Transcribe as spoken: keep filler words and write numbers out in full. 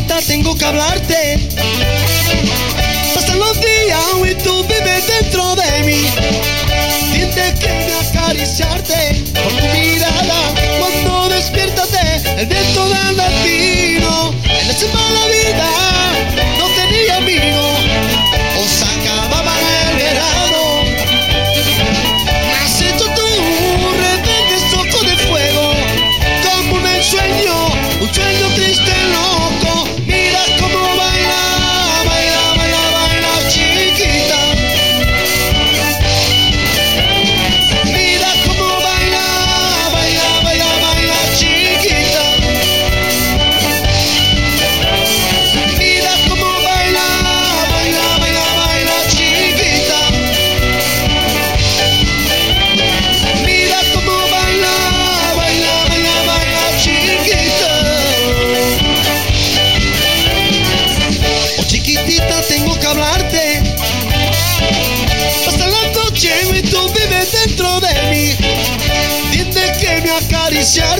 chiquitita tengo que hablarte. Pasan los días y tú vives dentro de mí. Tienes que acariciarte por tu mirada. Cuando despiértate, el viento del destino. En la semana la vida no tenía amigo, o se acababa el verano. Has hecho tú rebeldes ojos de fuego, como un ensueño, un sueño triste loco. Mira cómo baila, baila, baila, baila chiquita. Mira cómo baila, baila, baila, baila chiquita. Mira cómo baila, baila, baila, baila chiquita. Mira cómo baila, baila, baila, baila chiquita. Oh chiquitita, tengo que hablarte. Pasa la noche y tú vives dentro de mí. Tienes que me acariciar